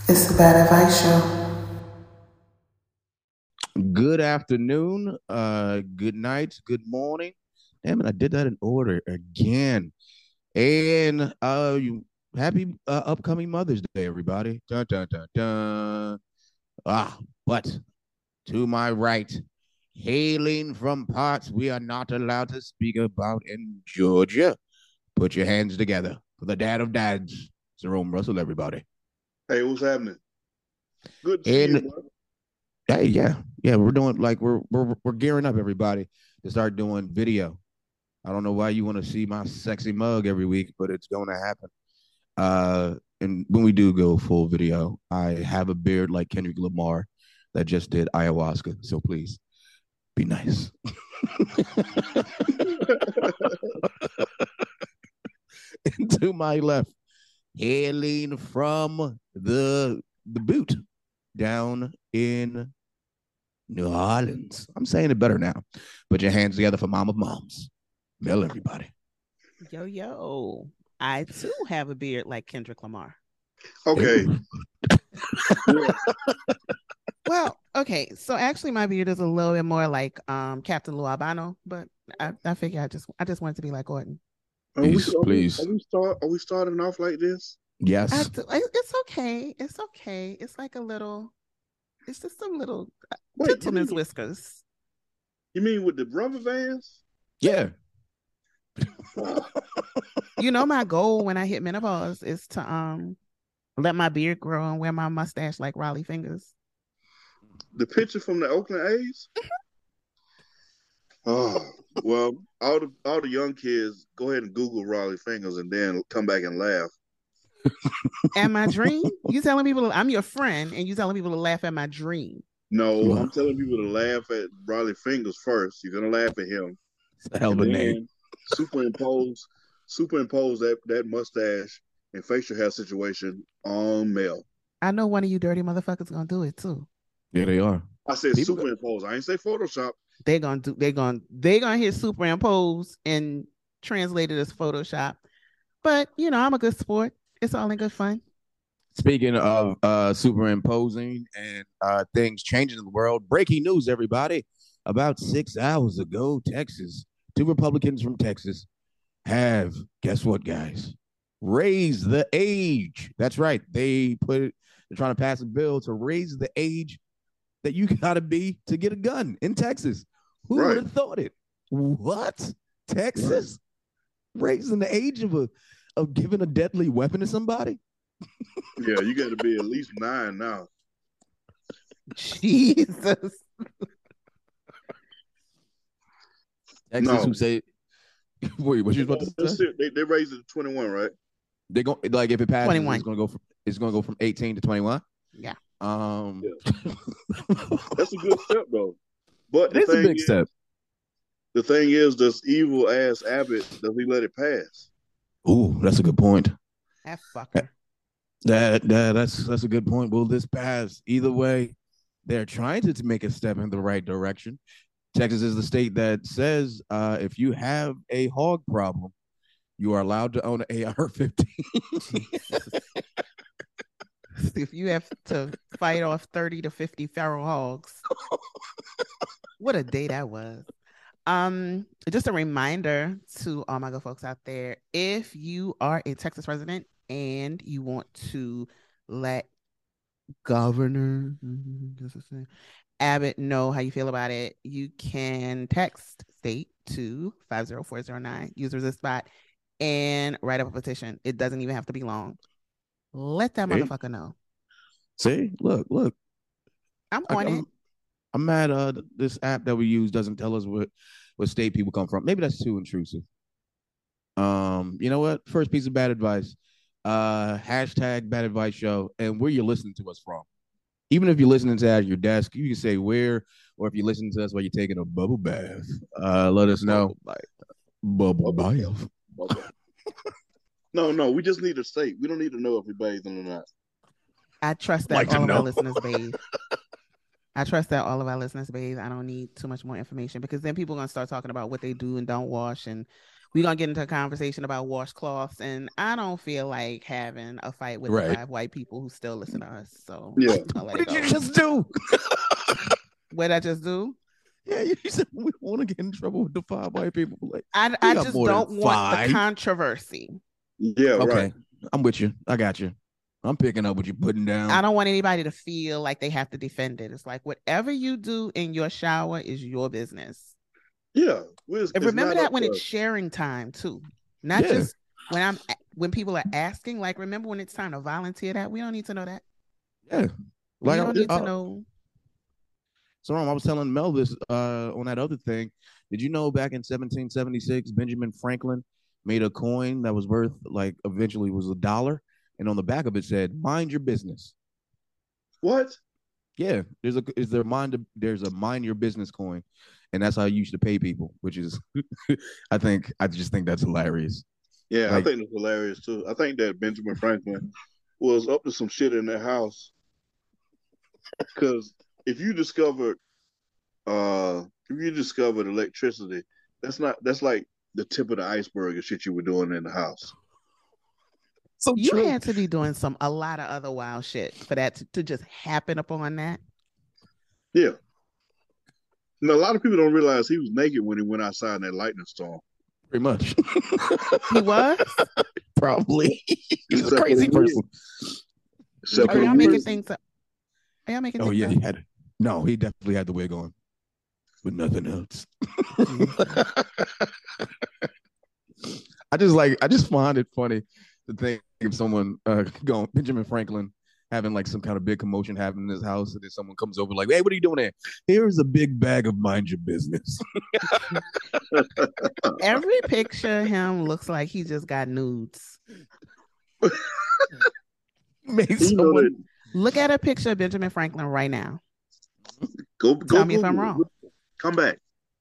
It's the Bad Advice Show. Good afternoon, good night, good morning. Damn it, I did that in order again. And you happy upcoming Mother's Day, everybody. Dun, dun, dun, dun. But to my right, hailing from parts we are not allowed to speak about in Georgia. Put your hands together for the dad of dads, Jerome Russell, everybody. Hey, what's happening? Good to see you, And bro. hey, yeah, we're doing like we're gearing up, everybody, to start doing video. I don't know why you want to see my sexy mug every week, but it's going to happen. And when we do go full video, I have a beard like Kendrick Lamar that just did ayahuasca. So please be nice. And to my left, hailing from the boot down in New Orleans. I'm saying it better now. Put your hands together for Mom of Moms. Mel, everybody. Yo, yo. I too have a beard like Kendrick Lamar. Okay. Well, okay. So actually my beard is a little bit more like Captain Lou Albano, but I figure I just wanted to be like Orton. Please. Are we starting off like this? Yes. It's okay. It's okay. It's like a little, it's just some little Wait, gentleman's whiskers. You mean with the rubber bands? Yeah. You know, my goal when I hit menopause is to let my beard grow and wear my mustache like Raleigh Fingers. The picture from the Oakland A's? Oh, well, all the young kids, go ahead and Google Raleigh Fingers and then come back and laugh. At my dream? You telling people I'm your friend and you telling people to laugh at my dream? No, I'm telling people to laugh at Raleigh Fingers first. You're gonna laugh at him. It's a hell of a name. Superimpose that mustache and facial hair situation on Mel. I know one of you dirty motherfuckers gonna do it too. Yeah, they are. I said superimpose. I ain't say Photoshop. They're gonna hit superimpose and translate it as Photoshop. But you know, I'm a good sport. It's all in good fun. Speaking of superimposing and things changing in the world, breaking news, everybody. About 6 hours ago, two Republicans from Texas have, guess what, guys? Raised the age. That's right. They're trying to pass a bill to raise the age that you gotta be to get a gun in Texas. Who would have thought it? What? Texas? Raising the age of giving a deadly weapon to somebody? Yeah, you got to be at least 9 now. Jesus. Texas, who say, wait, what you supposed to say? They raised it to 21, right? They go like if it passes, 21. It's gonna go from 18 to 21. Yeah. That's a good step though. But it's a big step. The thing is, does evil ass Abbott, does he let it pass? Ooh, that's a good point. That fucker. That's a good point. Will this pass? Either way, they're trying to make a step in the right direction. Texas is the state that says if you have a hog problem, you are allowed to own an AR-15. If you have to fight off 30 to 50 feral hogs. What a day that was. Just a reminder to all my good folks out there, if you are a Texas resident and you want to let Governor Abbott know how you feel about it, you can text state to 50409, use resist bot, and write up a petition. It doesn't even have to be long. Let that motherfucker know. See, look. I'm on it. I'm mad this app that we use doesn't tell us what state people come from. Maybe that's too intrusive. You know what? First piece of bad advice. Hashtag bad advice show and where you're listening to us from. Even if you're listening to it at your desk, you can say where, or if you're listening to us while you're taking a bubble bath, let us know. Like bubble bath. No, we just need a state. We don't need to know if we're bathing or not. I trust that all of our listeners bathe. I trust that all of our listeners bathe. I don't need too much more information because then people are going to start talking about what they do and don't wash and we're gonna get into a conversation about washcloths, and I don't feel like having a fight with the Right. 5 white people who still listen to us. So Yeah. I'll let What it did go. you just do? What did I just do? Yeah, you said we want to get in trouble with the 5 white people. Like, I we got just more than don't want the 5. controversy. Yeah, Okay, right. I'm with you. I got you. I'm picking up what you're putting down. I don't want anybody to feel like they have to defend it. It's like whatever you do in your shower is your business. Yeah. And remember that when it's sharing time too, not Yeah. just when people are asking. Like, remember when it's time to volunteer that? We don't need to know that. Yeah. We don't need to know. So I was telling Mel this on that other thing. Did you know back in 1776, Benjamin Franklin made a coin that was worth like eventually was $1, and on the back of it said "Mind your business." What? Yeah, there's a mind your business coin, and that's how you used to pay people, which is I just think that's hilarious. Yeah, Like- I think it's hilarious too. I think that Benjamin Franklin was up to some shit in their house. Because if you discovered electricity, that's like the tip of the iceberg of shit you were doing in the house. So You true. had to be doing a lot of other wild shit for that to just happen upon that. Yeah. Now, a lot of people don't realize he was naked when he went outside in that lightning storm. Pretty much. He was? Probably. He's a Except crazy for the wig. person. Except Are for the y'all making wig. things up? Are y'all making Oh things yeah, up? he had it. No, he definitely had the wig on, but nothing else. I just find it funny to think of someone going Benjamin Franklin having like some kind of big commotion happening in his house, and then someone comes over like, "Hey, what are you doing there? Here's a big bag of mind your business." Every picture of him looks like he just got nudes. Made You know someone. that. Look at a picture of Benjamin Franklin right now. Go Tell me if I'm Google it. wrong. Come back.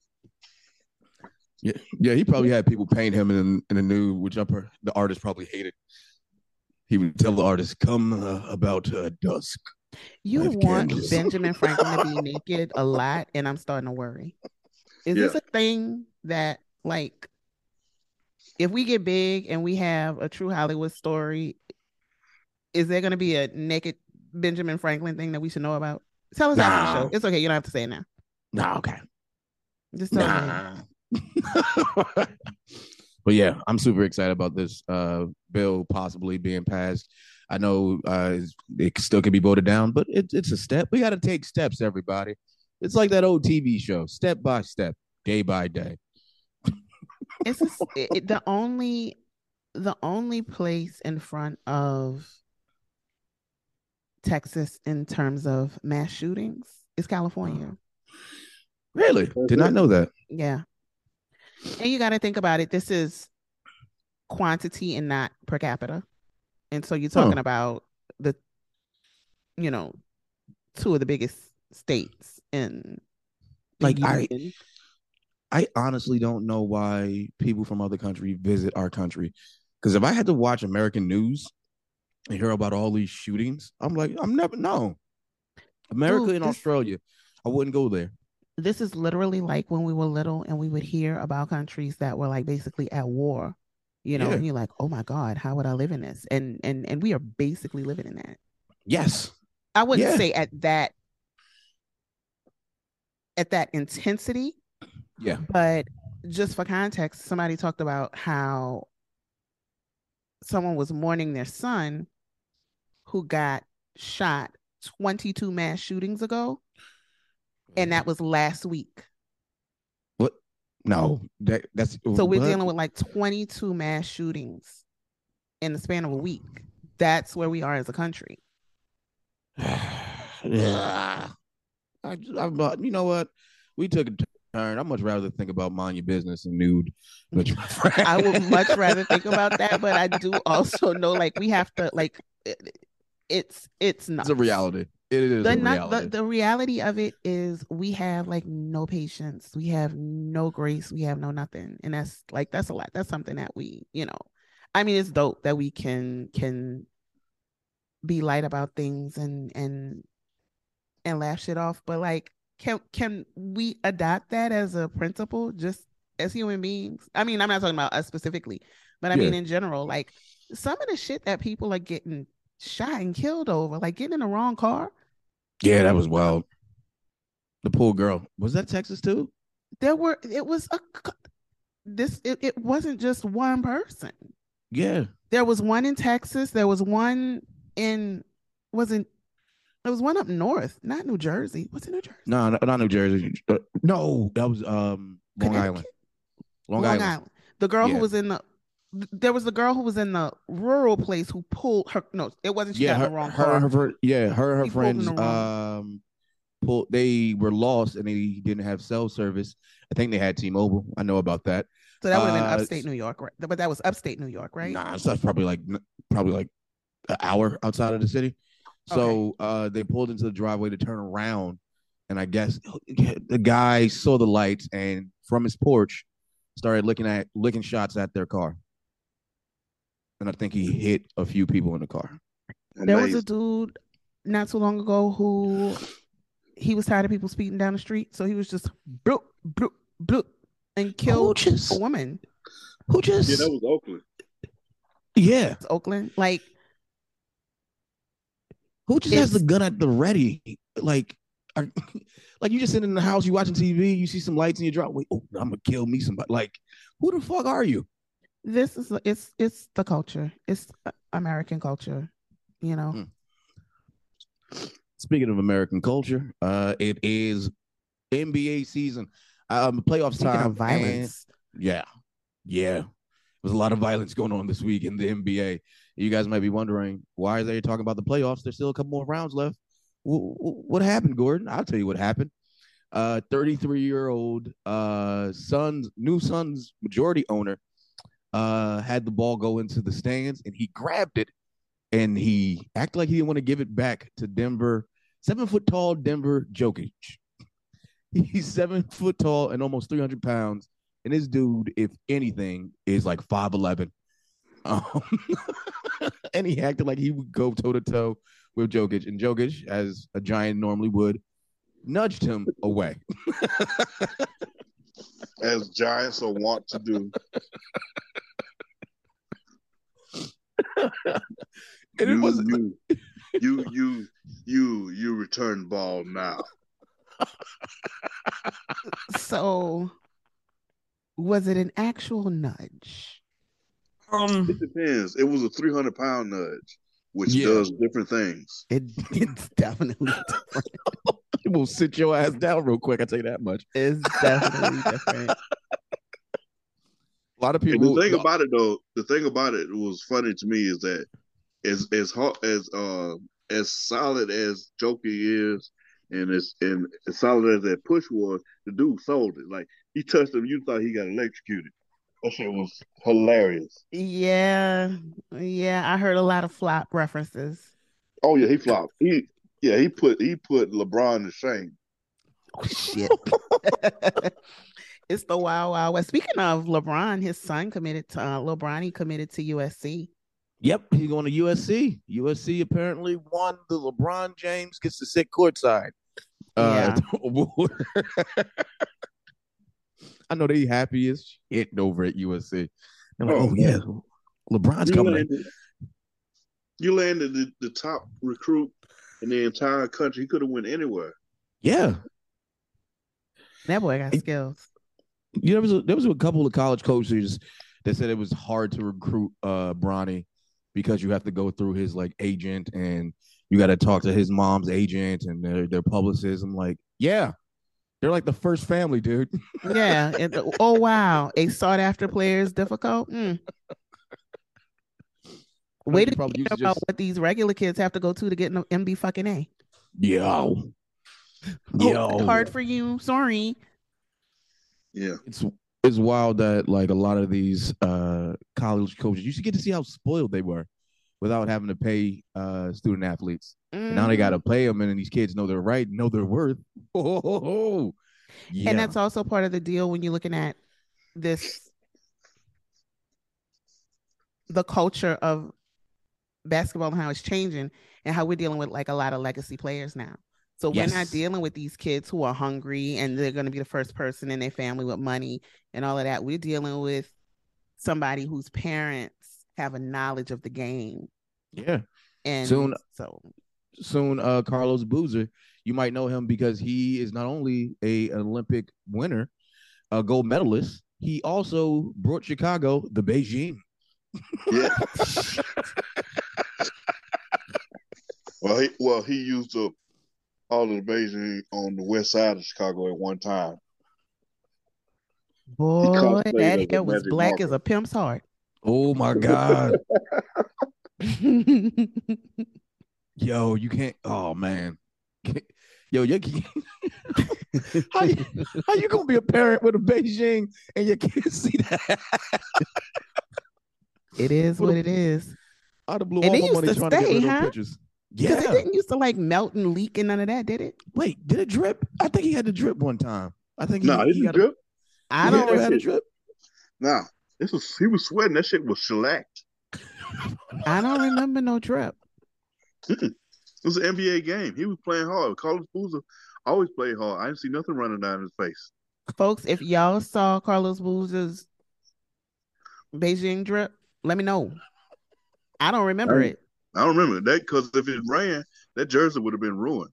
Yeah, he probably had people paint him in the nude, which the artist probably hated. He would tell the artist, "Come about dusk." You Life want candles. Benjamin Franklin to be naked a lot, and I'm starting to worry. Is this a thing that, like, if we get big and we have a true Hollywood story, is there going to be a naked Benjamin Franklin thing that we should know about? Tell us after the show. It's okay. You don't have to say it now. Nah, okay. Just tell us. But yeah, I'm super excited about this bill possibly being passed. I know it still can be voted down, but it's a step. We got to take steps, everybody. It's like that old TV show, step by step, day by day. It's the only place in front of Texas in terms of mass shootings is California. Really? Did not know that. Yeah. And you got to think about it. This is quantity and not per capita. And so you're talking about the, two of the biggest states in the union. I honestly don't know why people from other countries visit our country. Because if I had to watch American news and hear about all these shootings, I'm like, America and Australia, I wouldn't go there. This is literally like when we were little and we would hear about countries that were like basically at war, and you're like, oh my God, how would I live in this? And we are basically living in that. Yes. I wouldn't say at that intensity. Yeah. But just for context, somebody talked about how someone was mourning their son who got shot 22 mass shootings ago. And that was last week. What? No, that's so we're dealing with like 22 mass shootings in the span of a week. That's where we are as a country. Yeah. You know what? We took a turn. I'd much rather think about mind your business and nude. I would much rather think about that, but I do also know like we have to like it's not. It's a reality. It is a reality. The reality of it is we have like no patience, we have no grace, we have no nothing, and that's a lot. That's something that we, I mean, it's dope that we can be light about things and laugh shit off, but like, can we adopt that as a principle? Just as human beings. I mean, I'm not talking about us specifically, but I mean in general, like some of the shit that people are getting shot and killed over, like getting in the wrong car. Yeah, that was wild. The poor girl. Was that Texas too? It wasn't just one person. Yeah. There was one in Texas. There was one there was one up north, not New Jersey. Was it New Jersey? No, not New Jersey. No, that was Long Island. Long Island. The girl who was there was the girl who was in the rural place who pulled her. No, it wasn't. She got in the wrong car. Her friends they were lost and they didn't have cell service. I think they had T-Mobile. I know about that. So that would have been upstate New York, right? But that was upstate New York, right? Nah, so that's probably like an hour outside of the city. So they pulled into the driveway to turn around, and I guess the guy saw the lights and from his porch started licking shots at their car. And I think he hit a few people in the car. There was a dude not too long ago who he was tired of people speeding down the street, so he was just bloop, bloop, bloop, and killed a woman. Yeah, that was Oakland. Yeah, it's Oakland. Like, who just has the gun at the ready? Like you just sitting in the house, you watching TV, you see some lights and you drop. Wait, I'm gonna kill me somebody. Like, who the fuck are you? This is it's the culture. It's American culture, you know. Speaking of American culture, it is NBA season. Playoffs time. Of violence. Yeah. There's a lot of violence going on this week in the NBA. You guys might be wondering, why are they talking about the playoffs? There's still a couple more rounds left. What happened, Gordon? I'll tell you what happened. 33-year-old New Suns majority owner had the ball go into the stands, and he grabbed it, and he acted like he didn't want to give it back to Denver. 7-foot-tall Denver Jokic. He's 7 foot tall and almost 300 pounds. And this dude, if anything, is like 5'11". And he acted like he would go toe-to-toe with Jokic. And Jokic, as a giant normally would, nudged him away. As giants are wont to do. And it was you return ball now. So, was it an actual nudge? It depends. It was a 300-pound nudge, which does different things. It's definitely different. It will sit your ass down real quick. I tell you that much. It's definitely different. A lot of people. And the thing about it, though, was funny to me is that as solid as Joker is, and as solid as that push was, the dude sold it. Like, he touched him, you thought he got electrocuted. That shit was hilarious. Yeah, I heard a lot of flop references. Oh yeah, he flopped. He put LeBron to shame. Oh, shit. It's the Wild Wild West. Speaking of LeBron, his son committed to USC. Yep, he's going to USC. USC apparently won the LeBron James gets to sit courtside. I know they happy as shit over at USC. They're like, yeah, LeBron's coming. You landed the top recruit in the entire country. He could have went anywhere. Yeah. That boy got skills. There was a couple of college coaches that said it was hard to recruit Bronny because you have to go through his like agent and you got to talk to his mom's agent and their publicist. I'm like, yeah, they're like the first family, dude. Yeah. Oh wow, a sought after player is difficult. Way to think about what these regular kids have to go to get an MB fucking A. Yo. Hard for you. Sorry. Yeah. It's wild that like a lot of these college coaches, you should get to see how spoiled they were without having to pay student athletes. And now they got to pay them, and these kids know their right, know their worth. Yeah. And that's also part of the deal when you're looking at this, the culture of basketball and how it's changing and how we're dealing with like a lot of legacy players now. So we're not Yes. dealing with these kids who are hungry and they're going to be the first person in their family with money and all of that. We're dealing with somebody whose parents have a knowledge of the game. Yeah. And soon, Carlos Boozer, you might know him because he is not only an Olympic winner, a gold medalist, he also brought Chicago the Beijing. Yeah. He used up all of the Beijing on the west side of Chicago at one time. Boy, that hair was black as a pimp's heart. Oh my God. Yo, you can't. Oh man. Yo, how you gonna be a parent with a Beijing and you can't see that? It is what it is. I'd have blew all my money trying to get rid of those pictures. Yeah, because it didn't used to like melt and leak and none of that, did it? Wait, did it drip? I think he had to drip one time. I think he didn't drip. I don't had a drip. Nah, he was sweating. That shit was shellacked. I don't remember no drip. It was an NBA game. He was playing hard. Carlos Boozer always played hard. I didn't see nothing running down his face. Folks, if y'all saw Carlos Boozer's Beijing drip, let me know. I don't remember it. I don't remember that because if it ran, that jersey would have been ruined.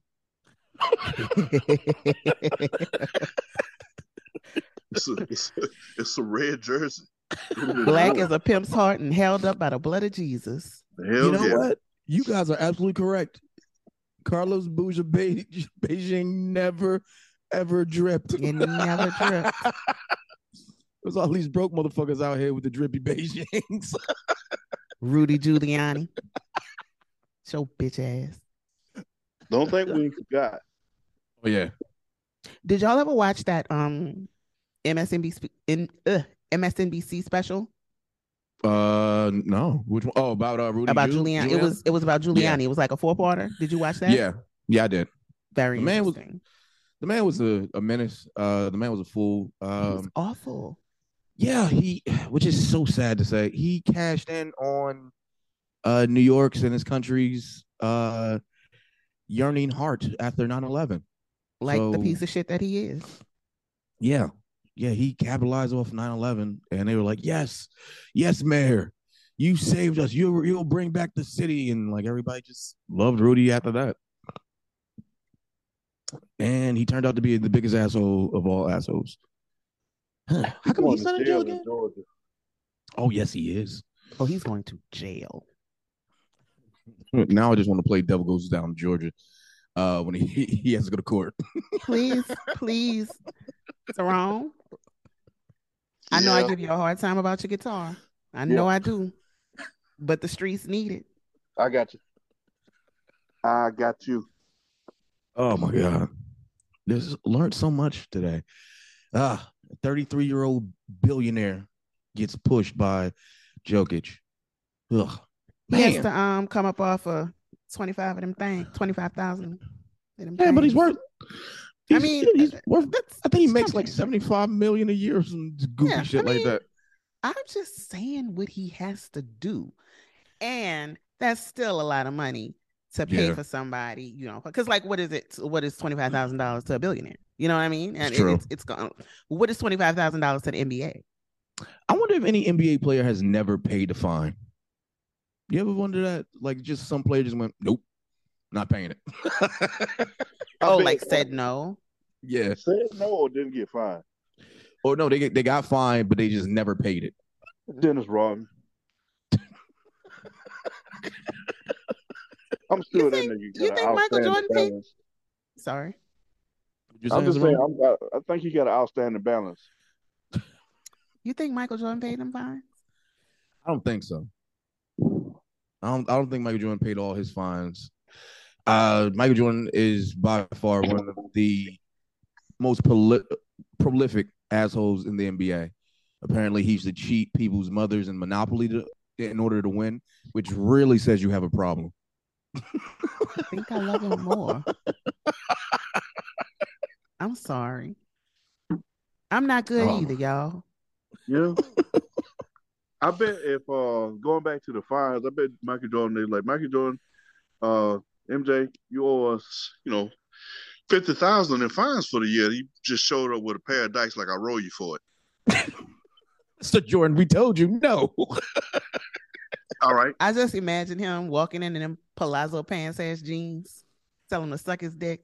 It's a red jersey. Black as a pimp's heart and held up by the blood of Jesus. You know what? You guys are absolutely correct. Carlos Boozer Beijing never, ever dripped. It never dripped. There's all these broke motherfuckers out here with the drippy Beijings. Rudy Giuliani. So bitch ass. Don't think we forgot. Oh yeah. Did y'all ever watch that MSNBC special? No. Which one? Oh, about Rudy. About Giuliani. It was about Giuliani. Yeah. It was like a 4-parter. Did you watch that? Yeah, I did. Very interesting. The man was a menace. The man was a fool. He was awful. Yeah, which is so sad to say, he cashed in on New York's and his country's yearning heart after 9/11. Like the piece of shit that he is. Yeah, he capitalized off 9/11, and they were like, yes, Mayor, you saved us. You'll bring back the city, and like everybody just loved Rudy after that. And he turned out to be the biggest asshole of all assholes. How come he's not in jail again? Oh, yes, he is. Oh, he's going to jail. Now I just want to play Devil Goes Down in Georgia when he has to go to court. Please. Saron. I know I give you a hard time about your guitar. I know I do. But the streets need it. I got you. Oh my God. Just learned so much today. A 33-year-old billionaire gets pushed by Jokic. Ugh. He has to come up off of 25 of them things, 25,000. Yeah, but he's worth. He's worth. I think he makes like 75 million a year or some goofy shit like that. I'm just saying what he has to do, and that's still a lot of money to pay for somebody, you know, because like, what is it? What is $25,000 to a billionaire? You know what I mean? And it's gone. What is $25,000 to the NBA? I wonder if any NBA player has never paid a fine. You ever wonder that? Like, just some player just went, nope, not paying it. Said no. Yeah, said no or didn't get fined. Or no, they got fined, but they just never paid it. Dennis Rodman. I'm still that nigga. You think Michael Jordan paid? Sorry. I'm just saying. I think he got an outstanding balance. You think Michael Jordan paid them fines? I don't think so. I don't think Michael Jordan paid all his fines. Michael Jordan is by far one of the most prolific assholes in the NBA. Apparently, he used to cheat people's mothers in Monopoly in order to win, which really says you have a problem. I think I love him more. I'm sorry. I'm not good either, y'all. Yeah. I bet if going back to the fines, I bet Michael Jordan is like, Michael Jordan, MJ, you owe us, $50,000 in fines for the year. He just showed up with a pair of dice like I roll you for it. Mr. Jordan, we told you no. All right. I just imagine him walking in them palazzo pants ass jeans, telling him to suck his dick.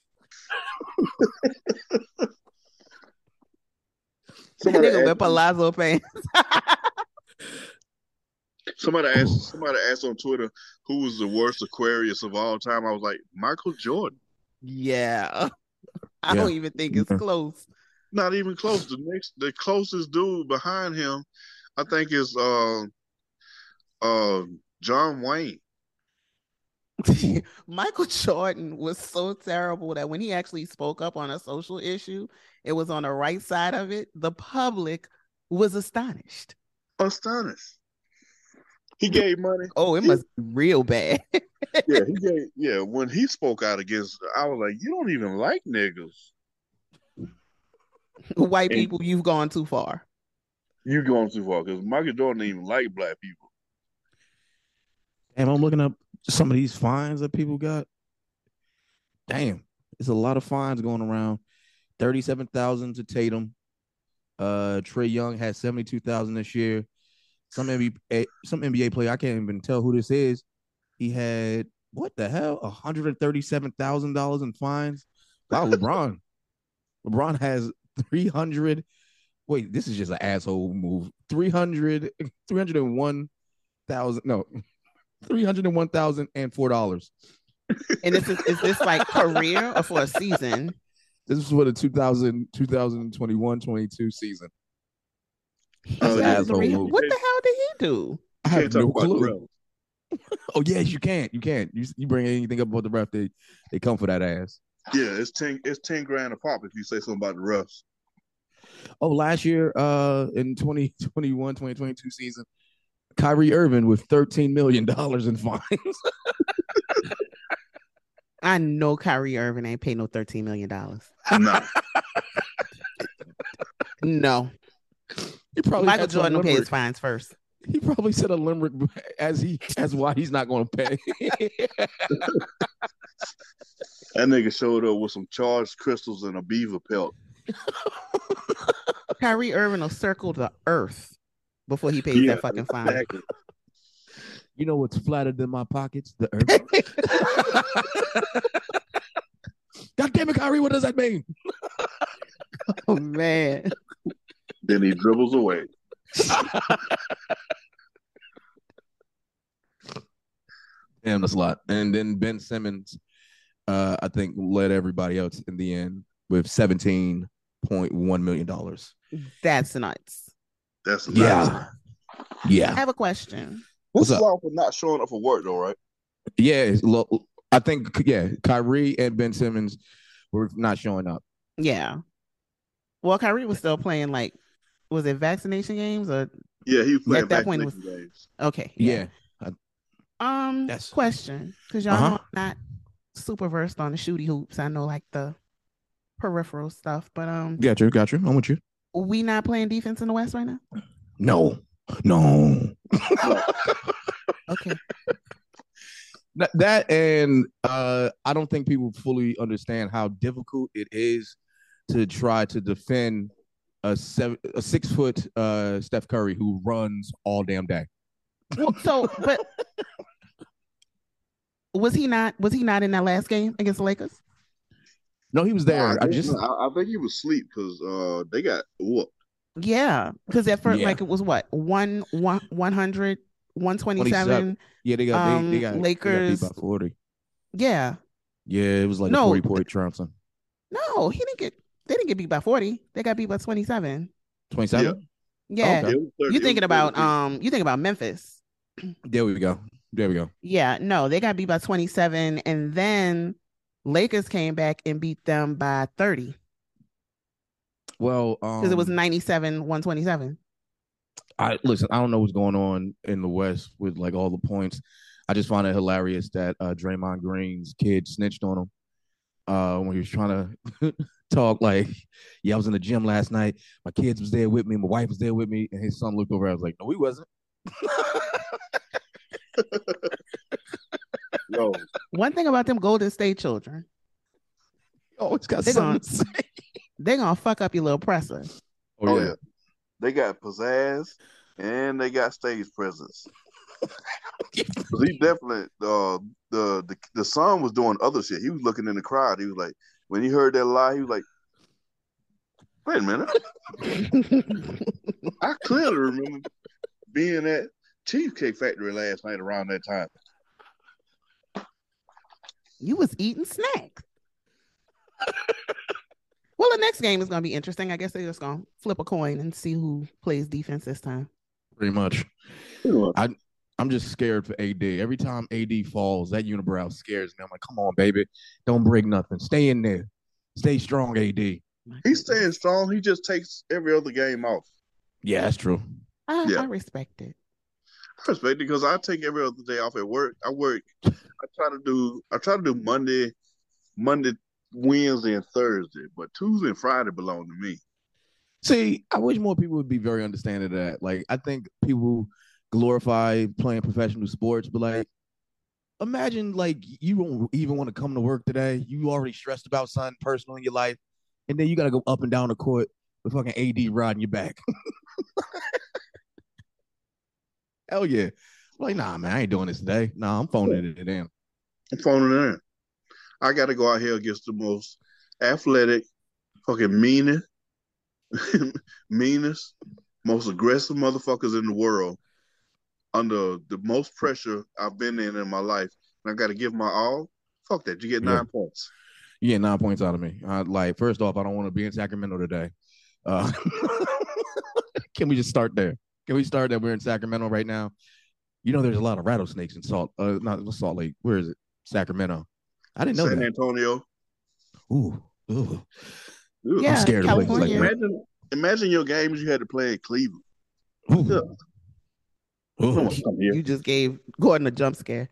Somebody nigga with palazzo pants. Somebody asked on Twitter who was the worst Aquarius of all time. I was like, Michael Jordan. Yeah. I don't even think it's close. Not even close. The closest dude behind him, I think, is John Wayne. Michael Jordan was so terrible that when he actually spoke up on a social issue, it was on the right side of it. The public was astonished. He gave money. Oh, it must be real bad. When he spoke out against, I was like, you don't even like niggas. White people, you've gone too far. You've gone too far because Michael Jordan didn't even like black people. Damn, I'm looking up some of these fines that people got. Damn, it's a lot of fines going around. 37,000 to Tatum. Trae Young had 72,000 this year. Some NBA player, I can't even tell who this is. He had what the hell? $137,000 in fines. Wow, LeBron. LeBron has 300. Wait, this is just an asshole move. 301,000. No, $301,004. And is this like career or for a season? This is for the 2021-22 season. What the hell did he do? I have no clue. Oh yes, you can't. You bring anything up about the ref, they come for that ass. Yeah, it's 10 grand a pop if you say something about the refs. Oh, last year, in 2021-2022 season, Kyrie Irving with $13 million in fines. I know Kyrie Irving ain't paid no $13 million. No. Michael Jordan will pay his fines first. He probably said a limerick as why he's not going to pay. That nigga showed up with some charged crystals and a beaver pelt. Kyrie Irving will circle the earth before he pays that fucking fine. Exactly. You know what's flatter than my pockets? The earth. God damn it, Kyrie, what does that mean? Oh, man. Then he dribbles away. Damn, that's a lot. And then Ben Simmons, I think, led everybody else in the end with $17.1 million. That's nuts. That's nuts. Yeah. I have a question. This is all for not showing up for work, though, right? Yeah, I think, Kyrie and Ben Simmons were not showing up. Yeah. Well, Kyrie was still playing, like, was it vaccination games? Or yeah, he was playing at that point games. Okay. Yeah. Question, because y'all know I'm not super versed on the shooty hoops. I know, like, the peripheral stuff, but Got you. I'm with you. We not playing defense in the West right now? No. Okay. That and I don't think people fully understand how difficult it is to try to defend a 6 foot Steph Curry who runs all damn day. Well, but was he not in that last game against the Lakers? No, he was there. I think he was asleep because they got whooped. Yeah, because at first, like, it was what 100, 127. Yeah, they got Lakers beat by 40. Yeah. Yeah, it was like a 40-point trouncing. No, they didn't get beat by 40. They got beat by 27. 27? Yeah. Okay. You thinking about Memphis. There we go. Yeah, no, they got beat by 27, and then Lakers came back and beat them by 30. Well, because it was 97-127. I don't know what's going on in the West with like all the points. I just find it hilarious that Draymond Green's kid snitched on him when he was trying to talk like, yeah, I was in the gym last night. My kids was there with me. My wife was there with me. And his son looked over. I was like, no, he wasn't. Yo. One thing about them Golden State children. Always got They something gonna- to say. They're gonna fuck up your little presser. Oh yeah. They got pizzazz and they got stage presence. 'Cause he definitely the son was doing other shit. He was looking in the crowd. He was like, when he heard that lie, he was like, wait a minute. I clearly remember being at Cheesecake Factory last night around that time. You was eating snacks. Well, the next game is gonna be interesting. I guess they're just gonna flip a coin and see who plays defense this time. Pretty much. I'm just scared for AD. Every time AD falls, that unibrow scares me. I'm like, come on, baby. Don't break nothing. Stay in there. Stay strong, AD. He's staying strong. He just takes every other game off. Yeah, that's true. I respect it. I respect it because I take every other day off at work. I try to do Monday, Wednesday, and Thursday, but Tuesday and Friday belong to me. See, I wish more people would be very understanding of that. Like, I think people glorify playing professional sports, but like, imagine like you don't even want to come to work today. You already stressed about something personal in your life, and then you got to go up and down the court with fucking AD riding your back. Hell yeah. Like, nah, man, I ain't doing this today. Nah, I'm phoning it in. I'm phoning it in. I got to go out here against the most athletic, fucking meanest, most aggressive motherfuckers in the world under the most pressure I've been in my life. And I got to give my all. Fuck that. You get 9 points. You get 9 points out of me. Like, first off, I don't want to be in Sacramento today. Can we just start there? Can we start that we're in Sacramento right now? You know, there's a lot of rattlesnakes in not Salt Lake. Where is it? Sacramento. I didn't know San that. Antonio. Ooh. Yeah, I'm scared of places like that. Imagine your games you had to play in Cleveland. You just gave Gordon a jump scare.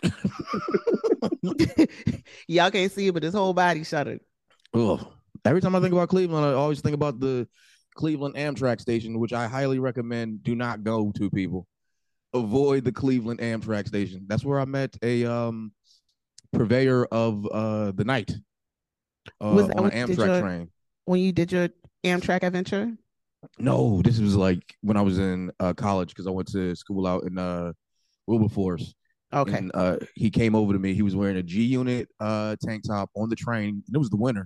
Y'all can't see it, but his whole body shuddered. Every time I think about Cleveland, I always think about the Cleveland Amtrak station, which I highly recommend do not go to, people. Avoid the Cleveland Amtrak station. That's where I met a purveyor of the night Was on an Amtrak train. When you did your Amtrak adventure? No, this was like when I was in college because I went to school out in Wilberforce. Okay. And he came over to me. He was wearing a G Unit tank top on the train. And it was the winter.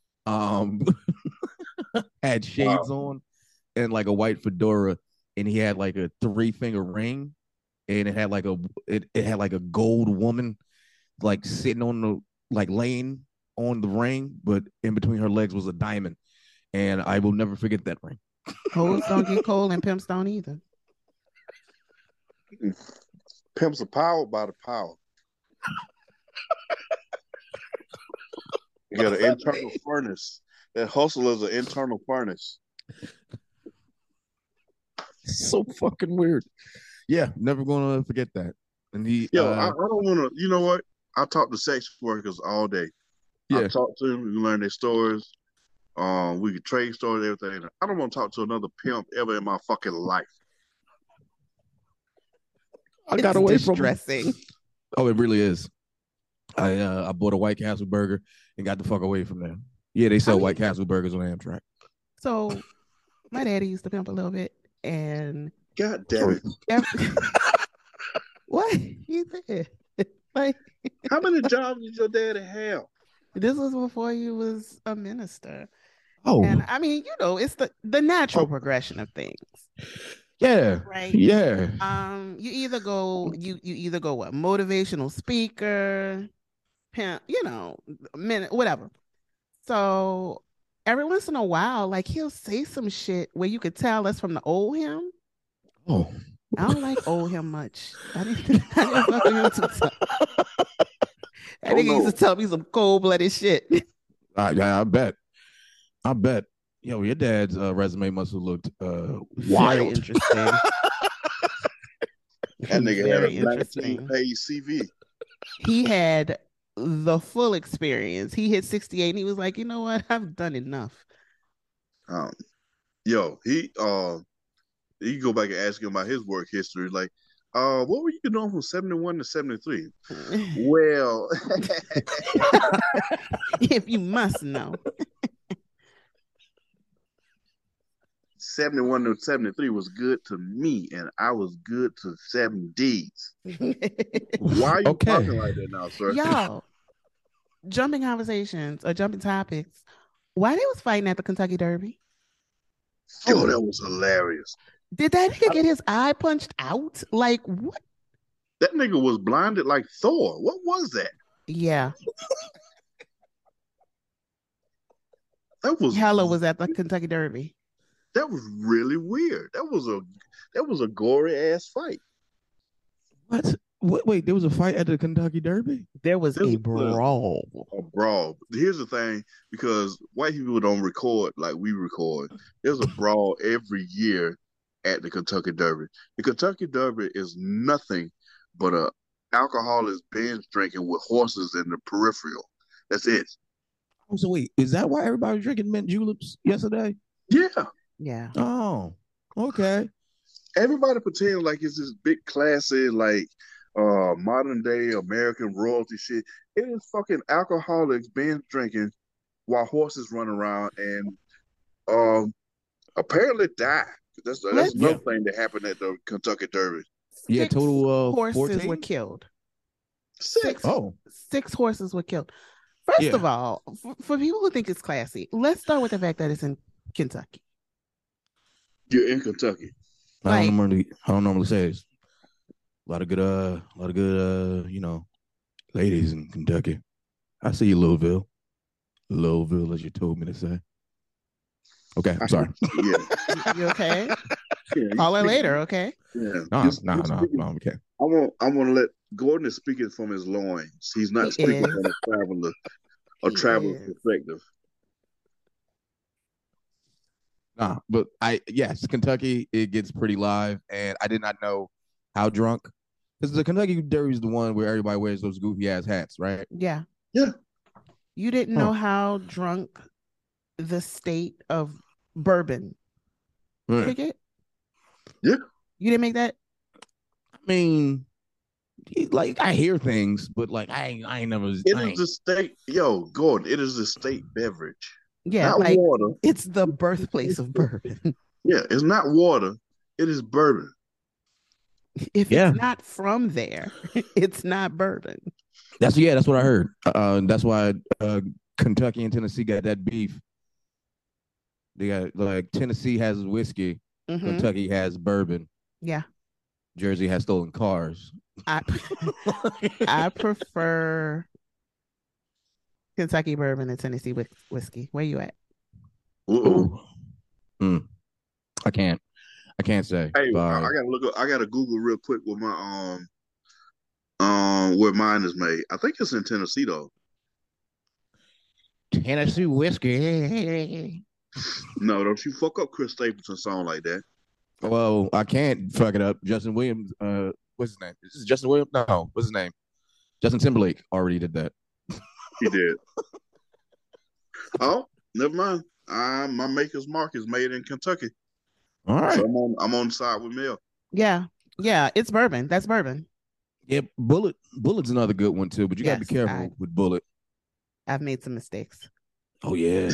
Had shades on and like a white fedora, and he had like a 3-finger ring, and it had like a gold woman like sitting on the like laying on the ring, but in between her legs was a diamond, and I will never forget that ring. Hoes don't get cold and pimps don't either. Pimps are powered by the power. You got an internal furnace. That hustle is an internal furnace. So fucking weird. Yeah, never gonna forget that. And I don't want to. You know what? I talk to sex workers all day. Yeah. I talk to them. We learn their stories. We could trade stories, everything. I don't want to talk to another pimp ever in my fucking life. I got away from distressing. Oh, it really is. I bought a White Castle burger and got the fuck away from there. Yeah, they sell White Castle burgers on Amtrak. So my daddy used to pimp a little bit, and God damn it. What you did? Like, how many jobs did your daddy have? This was before he was a minister. Oh, and I mean, you know, it's the natural progression of things. Yeah. Right. Yeah. You either go what? Motivational speaker, pimp, whatever. So every once in a while, like he'll say some shit where you could tell that's from the old him. Oh. I don't like old him much. I didn't fuck with him too tough. That nigga used to tell me some cold-blooded shit. I bet. Yo, your dad's resume must have looked wild. Very interesting. That nigga had a 19-page CV. He had the full experience. He hit 68 and he was like, you know what? I've done enough. You go back and ask him about his work history. Like, What were you doing from 71 to 73? Well, If you must know. 71 to 73 was good to me, and I was good to 70s. Why are you Okay. talking like that now, sir? Y'all, jumping conversations or jumping topics. Why they was fighting at the Kentucky Derby? Yo, that was hilarious. Did that nigga get his eye punched out? Like what? That nigga was blinded like Thor. What was that? Yeah. That was Hella was at the Kentucky Derby. That was really weird. That was a gory ass fight. What? Wait, there was a fight at the Kentucky Derby? There was a brawl. A brawl. Here's the thing, because white people don't record like we record. There's a brawl every year at the Kentucky Derby. The Kentucky Derby is nothing but a alcoholic binge drinking with horses in the peripheral. That's it. Oh, so wait, is that why everybody was drinking mint juleps yesterday? Yeah. Yeah. Oh, okay. Everybody pretends like it's this big classy, like modern day American royalty shit. It is fucking alcoholics binge drinking while horses run around and apparently die. That's another thing that happened at the Kentucky Derby. Yeah, total horses 14? were killed. Six horses were killed. First of all, for people who think it's classy, let's start with the fact that it's in Kentucky. You're in Kentucky. I don't normally say this. A lot of good, ladies in Kentucky. I see you, Louisville, as you told me to say. Okay, I'm sorry. Yeah. You okay? Yeah, call her later, okay? Yeah. No, I'm okay. I want to let Gordon is speaking from his loins. He's not speaking from a traveler's perspective. Nah, but yes, Kentucky, it gets pretty live, and I did not know how drunk, because the Kentucky Derby is the one where everybody wears those goofy ass hats, right? Yeah. Yeah. You didn't know how drunk the state of bourbon could get? Yeah. You didn't make that? I mean, like, I hear things, but like I ain't never. It is the state, Gordon. It is the state beverage. Yeah, not like water. It's the birthplace of bourbon. Yeah, it's not water. It is bourbon. If it's not from there, it's not bourbon. That's what I heard. That's why Kentucky and Tennessee got that beef. They got, like, Tennessee has whiskey, Kentucky has bourbon. Yeah. Jersey has stolen cars. I prefer Kentucky bourbon and Tennessee whiskey. Where you at? Ooh. I can't say. Hey, I gotta look up. I gotta Google real quick with my where mine is made. I think it's in Tennessee though. Tennessee whiskey. No, don't you fuck up Chris Stapleton song like that. Well, I can't fuck it up. Justin Williams. What's his name? Is this Justin Williams? No, what's his name? Justin Timberlake already did that. He did. Oh, never mind. My Maker's Mark is made in Kentucky. All right. So I'm on side with Mel. Yeah, it's bourbon. That's bourbon. Yeah, Bullet's another good one too, but you gotta be careful with Bullet. I've made some mistakes. Oh yeah.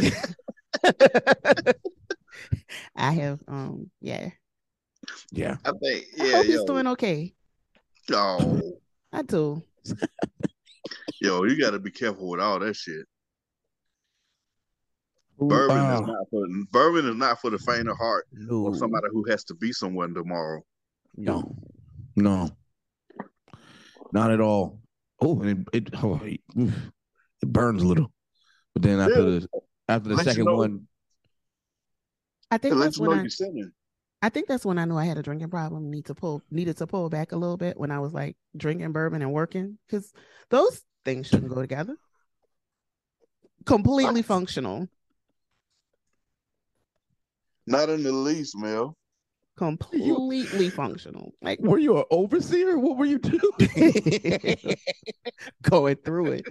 I have. Yeah. I think. I hope he's doing okay. Oh, I do. Yo, you got to be careful with all that shit. Bourbon is not for the faint of heart or somebody who has to be someone tomorrow. No, not at all. Oh, and it burns a little, but then after the second one, I think that's when I think that's when I knew I had a drinking problem. Needed to pull back a little bit when I was like drinking bourbon and working, because those things shouldn't go together. Completely functional. Not in the least, Mel. Completely functional. Like, were you an overseer? What were you doing? Going through it.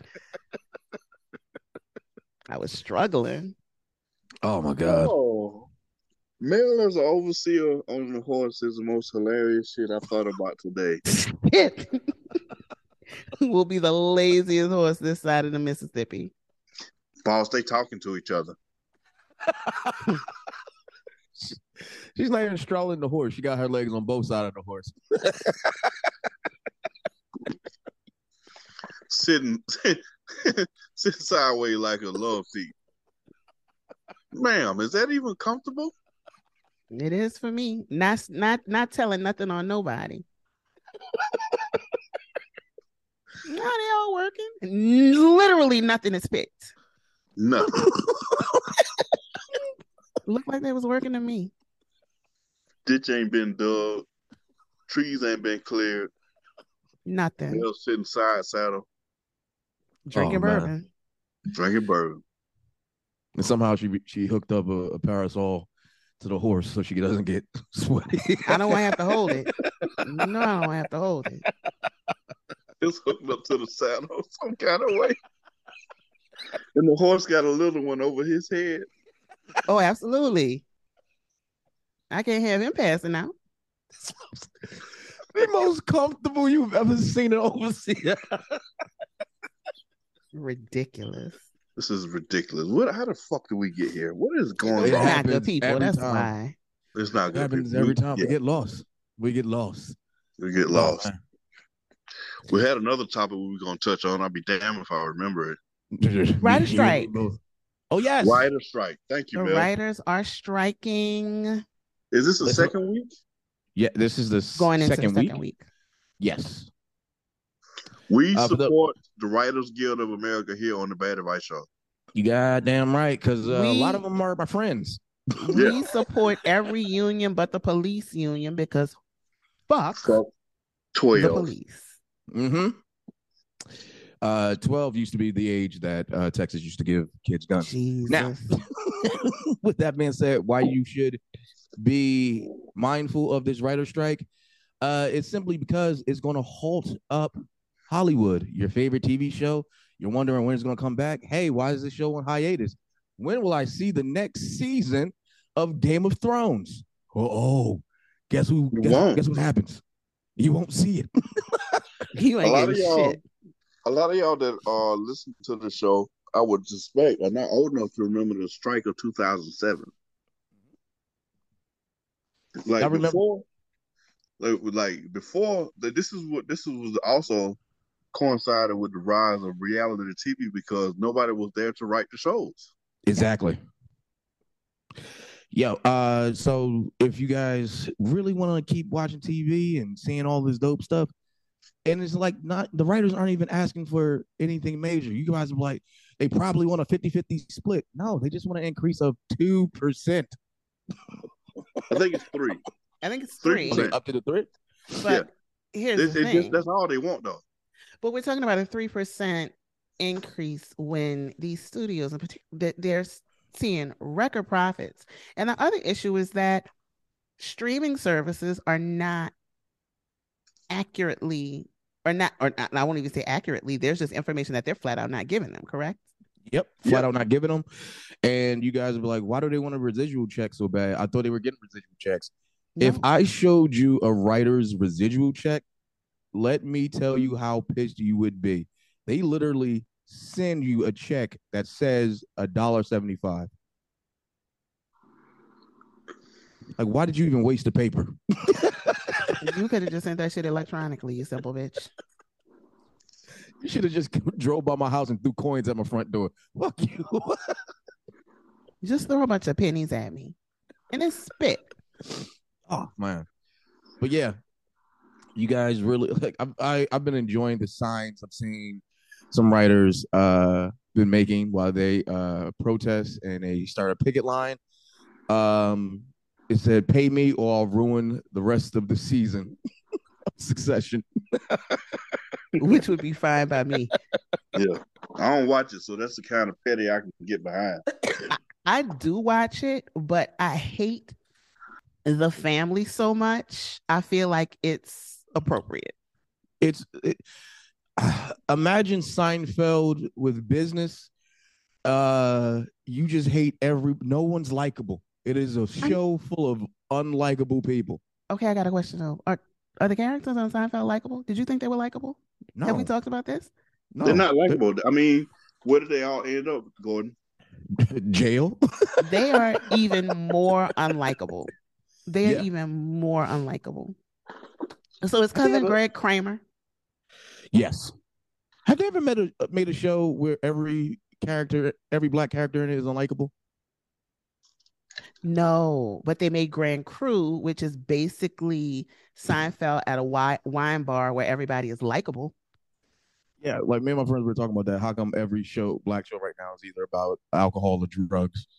I was struggling. Oh my God. Oh. Male as an overseer on the horse is the most hilarious shit I thought about today. Will be the laziest horse this side of the Mississippi. Boss, they talking to each other. She's not even strolling the horse. She got her legs on both sides of the horse. Sitting sideways like a love seat. Ma'am, is that even comfortable? It is for me. Not telling nothing on nobody. No, they all working. Literally nothing is picked. Nothing. Looked like they was working to me. Ditch ain't been dug. Trees ain't been cleared. Nothing. They'll sitting side saddle. Drinking bourbon. Drinking bourbon. And somehow she hooked up a parasol to the horse so she doesn't get sweaty. I don't want to have to hold it. No, I don't have to hold it. It's hooked up to the saddle some kind of way. And the horse got a little one over his head. Oh, absolutely. I can't have him passing out. The most comfortable you've ever seen an overseer. Ridiculous. This is ridiculous. How the fuck do we get here? What is going We're on? not good people. That's time. why. It's not It good. happens people. every time. Yeah, We get lost. We get lost. we get lost. Oh, We had another topic we were going to touch on. I'll be damned if I remember it. Writer strike. Oh, yes. Writer strike. Thank you, The Mel. writers are striking. Is this the second week? Yeah, this is the Going into second the second week. Yes. We support the Writers Guild of America here on the Bad Advice Show. You goddamn right, because a lot of them are my friends. We support every union but the police union because fuck 12. the police. Mm-hmm. 12 used to be the age that Texas used to give kids guns. Jesus. Now, with that being said, why you should be mindful of this writer strike, it's simply because it's going to halt up Hollywood, your favorite TV show. You're wondering when it's going to come back. Hey, why is this show on hiatus? When will I see the next season of Game of Thrones? Guess what happens? You won't see it. You ain't getting shit. A lot of y'all that listen to the show, I would suspect, are not old enough to remember the strike of 2007. Like I remember. This was also coincided with the rise of reality TV because nobody was there to write the shows. Exactly. Yeah. So if you guys really want to keep watching TV and seeing all this dope stuff, and it's like not the writers aren't even asking for anything major. You guys are like, they probably want a 50-50 split. No, they just want an increase of 2%. I think it's 3. I think it's 3. Up to the 3? But here's the thing. That's all they want, though. But we're talking about a 3% increase when these studios, in particular, they're seeing record profits. And the other issue is that streaming services are not accurately, or I won't even say accurately. There's just information that they're flat out not giving them, correct? Yep, flat out not giving them. And you guys will be like, why do they want a residual check so bad? I thought they were getting residual checks. No. If I showed you a writer's residual check, let me tell you how pissed you would be. They literally send you a check that says $1.75. Like, why did you even waste the paper? You could have just sent that shit electronically, you simple bitch. You should have just drove by my house and threw coins at my front door. Fuck you. Just throw a bunch of pennies at me and then spit. Oh man. But yeah, you guys really like I've been enjoying the signs I've seen some writers been making while they protest and they start a picket line. It said, pay me or I'll ruin the rest of the season of Succession. Which would be fine by me. Yeah. I don't watch it, so that's the kind of petty I can get behind. I do watch it, but I hate the family so much. I feel like it's appropriate. Imagine Seinfeld with business. You just hate no one's likable. It is a show full of unlikable people. Okay, I got a question though. Are the characters on Seinfeld likable? Did you think they were likable? Have we No, talked about this? no, They're not likable. I mean, where did they all end up, Gordon? jail. They are even more unlikable. They are Yeah. even more unlikable. So it's cousin Greg Kramer. Yes. Have they ever made a show where every black character in it is unlikable? No, but they made Grand Crew, which is basically Seinfeld at a wine bar where everybody is likable. Yeah, like me and my friends were talking about that. How come every black show right now is either about alcohol or drugs?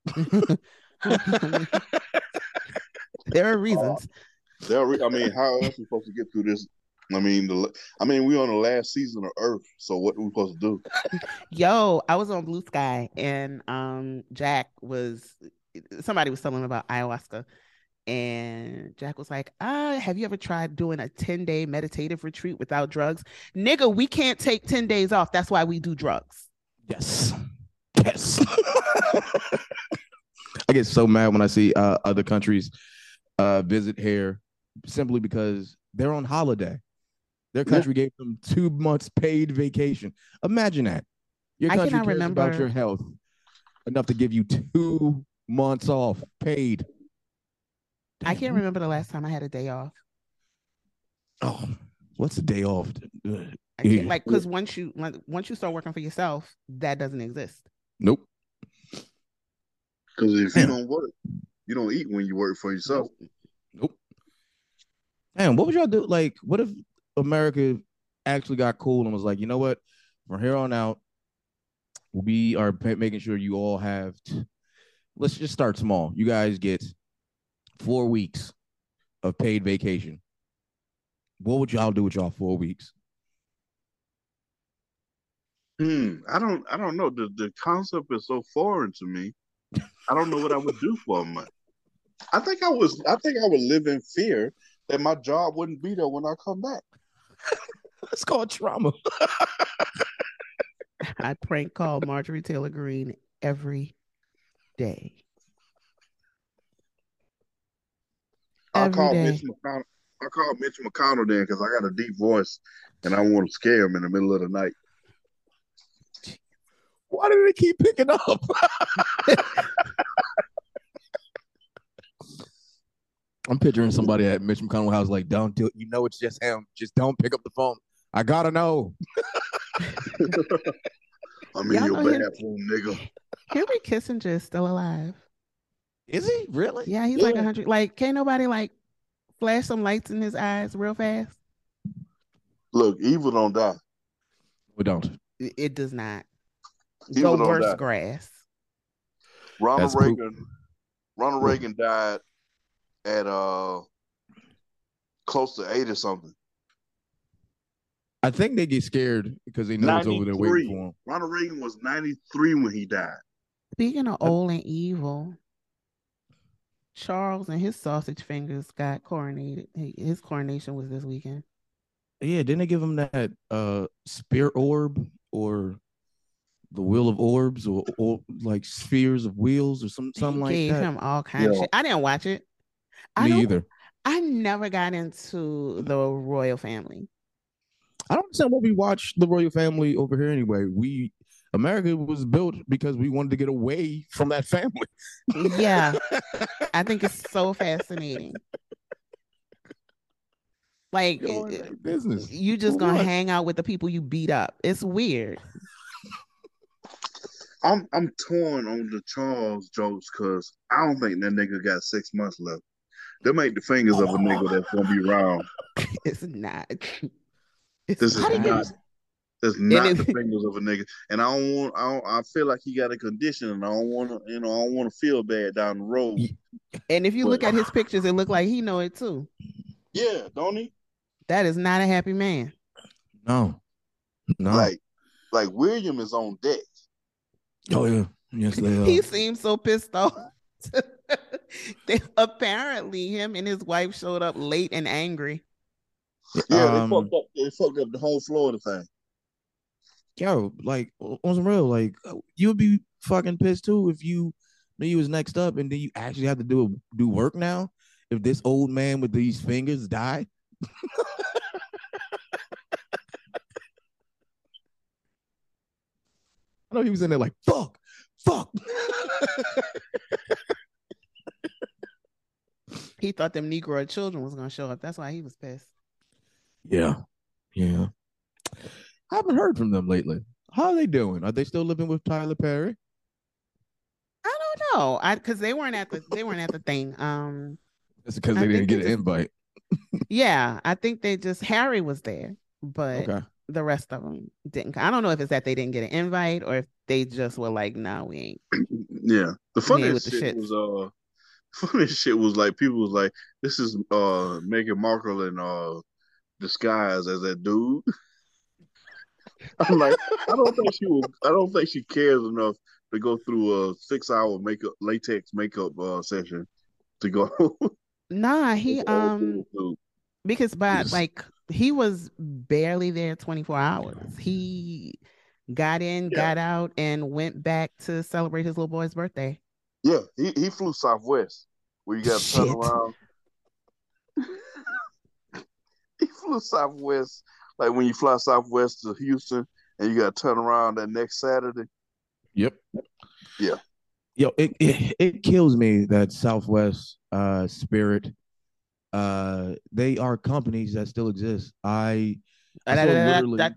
There are reasons. I mean, how else are we supposed to get through this? I mean, we're on the last season of Earth, so what are we supposed to do? Yo, I was on Blue Sky and somebody was telling him about ayahuasca, and Jack was like, have you ever tried doing a 10-day meditative retreat without drugs? Nigga, we can't take 10 days off. That's why we do drugs. Yes. I get so mad when I see other countries visit here simply because they're on holiday. Their country gave them 2 months paid vacation. Imagine that. Your country cares about your health enough to give you 2 months off paid. I can't remember the last time I had a day off. Oh, what's a day off? I can't, like, because once you start working for yourself, that doesn't exist. Nope. Because if you don't work, you don't eat when you work for yourself. Nope. Man, what would y'all do? Like, what if America actually got cool and was like, you know what? From here on out, we are making sure you all have. Let's just start small. You guys get 4 weeks of paid vacation. What would y'all do with y'all 4 weeks? I don't know. The concept is so foreign to me. I don't know what I would do for a month. I think I would live in fear that my job wouldn't be there when I come back. It's called trauma. I prank call Marjorie Taylor Greene every day. I call Mitch McConnell then because I got a deep voice and I want to scare him in the middle of the night. Why do they keep picking up? I'm picturing somebody at Mitch McConnell house like, don't do it. You know it's just him. Just don't pick up the phone. I gotta know. I'm in your bathroom, nigga. Henry Kissinger is still alive. Is he? Really? Yeah, he's like 100. Like, can't nobody like flash some lights in his eyes real fast? Look, evil don't die. We don't. It does not. Evil Go don't burst die. grass. Ronald Reagan died at close to 8 or something. I think they get scared because they know it's over there waiting for him. Ronald Reagan was 93 when he died. Speaking of old and evil, Charles and his sausage fingers got coronated. His coronation was this weekend. Yeah, didn't they give him that spirit orb or the wheel of orbs or like spheres of wheels or something like that? Gave him all kinds of shit. I didn't watch it. Me either. I never got into the royal family. I don't understand why we watch the royal family over here anyway. America was built because we wanted to get away from that family. Yeah. I think it's so fascinating. Like, business. You just gonna hang out with the people you beat up. It's weird. I'm torn on the Charles jokes because I don't think that nigga got 6 months left. Them ain't the fingers of a nigga that's gonna be around. It's not. This is not. It's not the fingers of a nigga, and I feel like he got a condition, and I don't want to feel bad down the road. And if you look at his pictures, it look like he know it too. Yeah, don't he? That is not a happy man. No. Like William is on deck. Oh yeah, yes they are. He seems so pissed off. Apparently, him and his wife showed up late and angry. Yeah, they fucked up the whole Florida thing. Yo, like on some real, like you would be fucking pissed too if you then you was next up, and then you actually have to do work now. If this old man with these fingers die, I know he was in there like fuck. He thought them Negro children was gonna show up. That's why he was pissed. Yeah, yeah. I haven't heard from them lately. How are they doing? Are they still living with Tyler Perry? I don't know. Because they weren't at the thing. It's because they didn't get an invite. Yeah, I think Harry was there, but Okay. the rest of them didn't. I don't know if it's that they didn't get an invite or if they just were like, "No, we ain't." Yeah, the funniest shit was like people was like, "This is Meghan Markle in disguise as that dude." I'm like, I don't think she cares enough to go through a 6 hour latex makeup session to go. Nah, he because he was barely there 24 hours. He got in, got out, and went back to celebrate his little boy's birthday. Yeah, he flew Southwest where you got to turn around. He flew Southwest, like when you fly Southwest to Houston and you got to turn around that next Saturday. Yep. Yeah. Yo, it kills me that Southwest, Spirit, they are companies that still exist. I literally.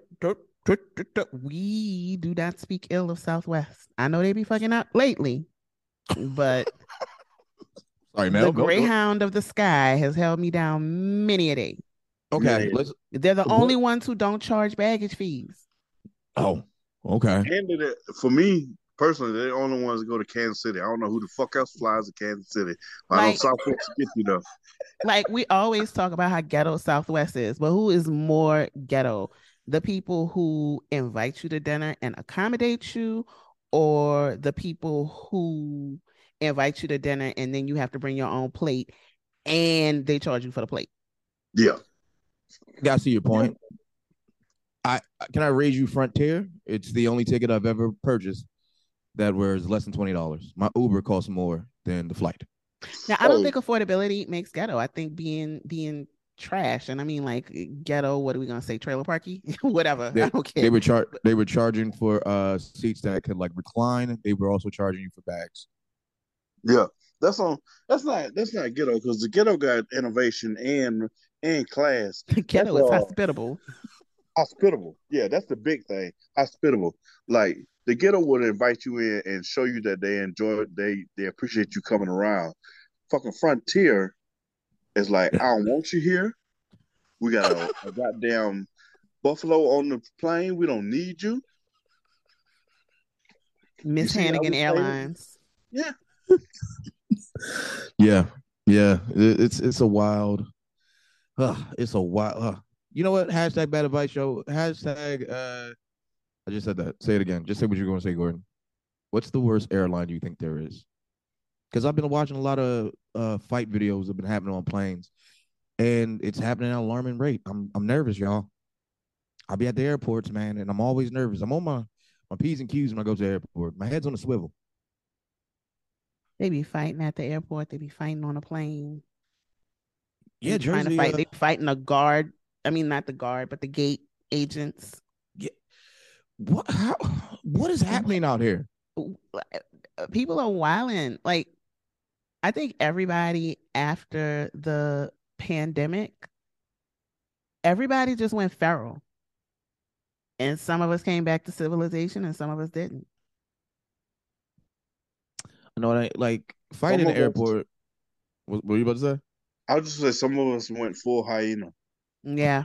We do not speak ill of Southwest. I know they be fucking up lately, but sorry, Mel, the Greyhound of the Sky has held me down many a day. Okay, they're the only ones who don't charge baggage fees. Oh, okay. And for me personally, they're the only ones that go to Kansas City. I don't know who the fuck else flies to Kansas City. I know Southwest get you though. Like we always talk about how ghetto Southwest is, but who is more ghetto? The people who invite you to dinner and accommodate you, or the people who invite you to dinner and then you have to bring your own plate and they charge you for the plate? Yeah. Got to see your point. Can I raise you Frontier? It's the only ticket I've ever purchased that was less than $20. My Uber costs more than the flight. Now I don't think affordability makes ghetto. I think being trash, and I mean like ghetto. What are we gonna say? Trailer parky, whatever. I don't care. They were charging for seats that could like recline. They were also charging you for bags. Yeah, that's not ghetto because the ghetto got innovation and class. Ghetto is hospitable. Hospitable, yeah, that's the big thing. Hospitable, like the ghetto would invite you in and show you that they enjoy, they appreciate you coming around. Fucking Frontier is like, I don't want you here. We got a goddamn Buffalo on the plane. We don't need you. Miss Hannigan Airlines. Yeah. Yeah. It's a wild. It's a wild. You know what? Hashtag bad advice show. Hashtag. I just said that. Say it again. Just say what you're going to say, Gordon. What's the worst airline you think there is? Because I've been watching a lot of fight videos that have been happening on planes, and it's happening at an alarming rate. I'm nervous, y'all. I'll be at the airports, man, and I'm always nervous. I'm on my P's and Q's when I go to the airport. My head's on a swivel. They be fighting at the airport. They be fighting on a plane. Yeah, trying to fight. They fighting a guard. I mean, not the guard, but the gate agents. Yeah. What is happening out here? People are wilding. Like, I think everybody after the pandemic, everybody just went feral. And some of us came back to civilization and some of us didn't. I know, like fighting in the airport. What were you about to say? I was just say some of us went full hyena. Yeah.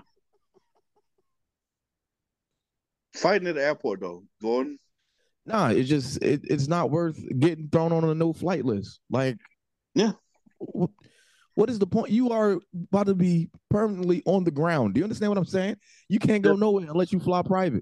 Fighting at the airport though, Gordon. Nah, it's not worth getting thrown on a no flight list. Like, yeah. What is the point? You are about to be permanently on the ground. Do you understand what I'm saying? You can't go nowhere unless you fly private.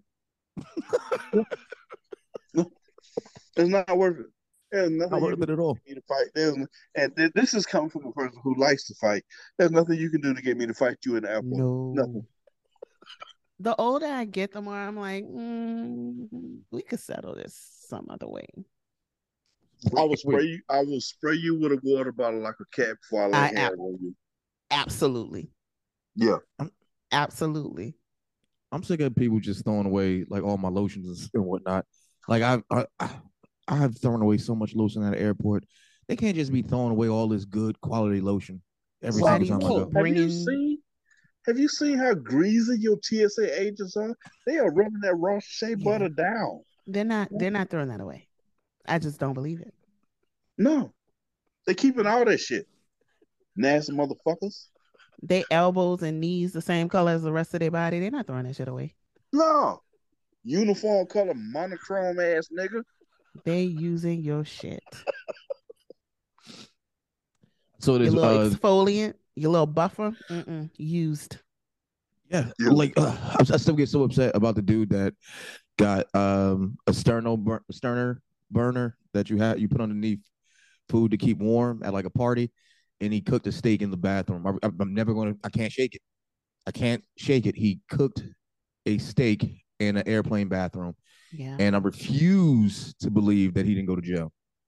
It's not worth it. There's nothing not worth it at all. To fight. And this is coming from a person who likes to fight. There's nothing you can do to get me to fight you in the airport. No. Nothing. The older I get, the more I'm like, we could settle this some other way. I will spray you with a water bottle like a cat before I lay hands on you. Absolutely. Yeah. Absolutely. I'm sick of people just throwing away like all my lotions and whatnot. Like I've thrown away so much lotion at the airport. They can't just be throwing away all this good quality lotion every single time I go. Have you seen how greasy your TSA agents are? They are rubbing that raw shea butter down. They're not throwing that away. I just don't believe it. No. They keeping all that shit. Nasty motherfuckers. They elbows and knees the same color as the rest of their body. They're not throwing that shit away. No. Uniform color monochrome ass nigga. They using your shit. So there's your little exfoliant, your little buffer, used. Yeah, like I still get so upset about the dude that got a sterner burner that you put underneath food to keep warm at like a party, and he cooked a steak in the bathroom. I can't shake it. I can't shake it. He cooked a steak in an airplane bathroom. Yeah. And I refuse to believe that he didn't go to jail.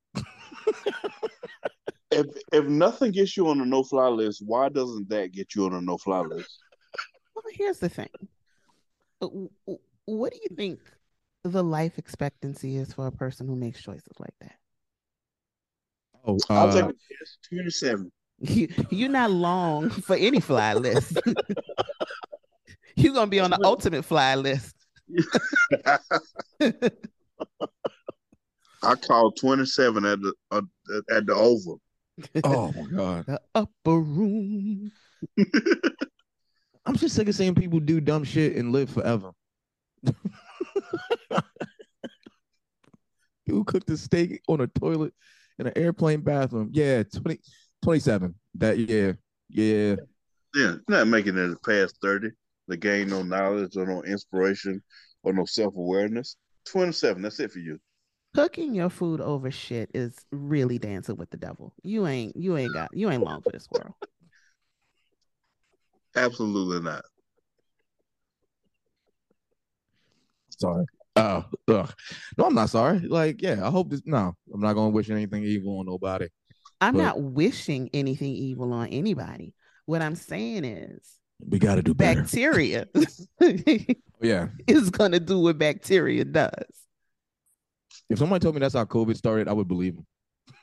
If nothing gets you on the no-fly list, why doesn't that get you on a no-fly list? Well, here's the thing. What do you think the life expectancy is for a person who makes choices like that? Oh, I'll take it. It's 27. You're not long for any fly list. You're gonna be on the ultimate fly list. I called 27 at the Oval. Oh my God. The upper room. I'm just sick of seeing people do dumb shit and live forever. People cook the steak on a toilet in an airplane bathroom. Yeah, 27. Yeah. Not making it past 30. They gain no knowledge or no inspiration or no self-awareness. 27, that's it for you. Cooking your food over shit is really dancing with the devil. You ain't long for this world. Absolutely not. Sorry. No, I'm not sorry. Like, yeah, I hope this. No, I'm not gonna wish anything evil on nobody. I'm not wishing anything evil on anybody. What I'm saying is, we got to do better. Bacteria, yeah, is gonna do what bacteria does. If somebody told me that's how COVID started, I would believe them.